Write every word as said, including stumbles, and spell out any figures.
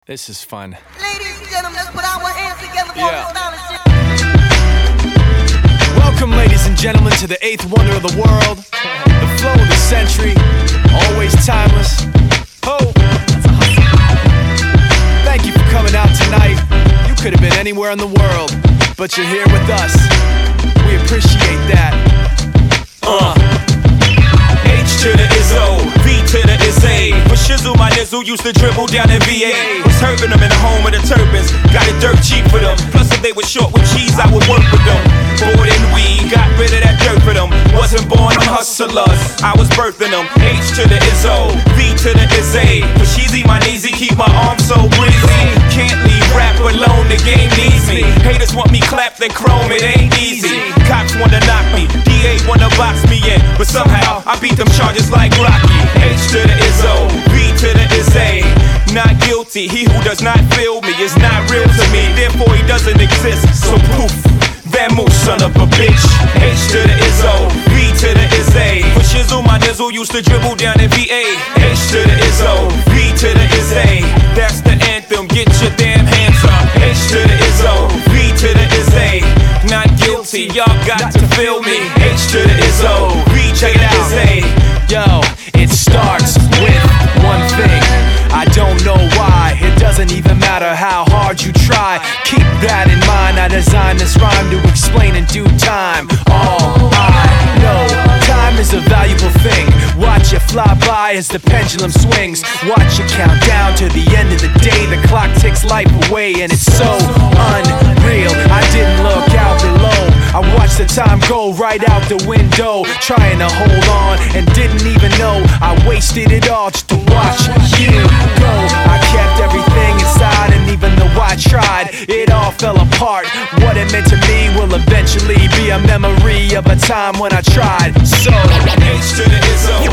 This is fun. Ladies and gentlemen, let's put our hands together for Yeah. astonishing. Welcome, ladies and gentlemen, to the eighth wonder of the world, the flow of the century, always timeless. Ho! Thank you for coming out tonight. You could have been anywhere in the world, but you're here with us. We appreciate that. Uh. H to the Izzo, V to the Izzy. For shizzle, my nizzle used to dribble down in V A. Was hurting them in the home of the turbans. Got it dirt cheap for them. Plus, if they were short with cheese, I would work with them. Bored and weed, got rid of that dirt for them. Wasn't born on hustlers, I was birthing them. H to the Izzo, V to the Izzy. For sheezy, my kneesy, keep my arms so breezy. Can't leave rap alone, the game needs me. Haters want me clapped and chrome, it ain't easy. Cops wanna knock me, D A wanna box me in, but somehow I beat them charges like Rocky. H to the Izzo, V to the Izzy. Not guilty, he who does not feel me is not real to me, therefore he doesn't exist. So poof, Van Moose, son of a bitch. H to the Izzo, V to the Izzy. For shizzle, my nizzle used to dribble down in V A. H to the Izzo, V to the Izzy. That's the anthem, get your damn hands up. H to the Izzo, V to the Izzy. Not guilty, y'all got to feel me. H to the Izzo, V to the Izzy. Yo, it starts with one thing. I don't know why, it doesn't even matter how hard you try. Keep that in mind, I designed this rhyme to explain in due time. All I know, time is a valuable thing. Watch it fly by as the pendulum swings. Watch it count down to the end of the day. The clock ticks life away and it's so unreal. I didn't look out below, I watched the time go right out the window, trying to hold on and didn't even know I wasted it all just to watch you go. I kept everything inside, and even though I tried, it all fell apart. What it meant to me will eventually be a memory of a time when I tried. So H to the Izzo,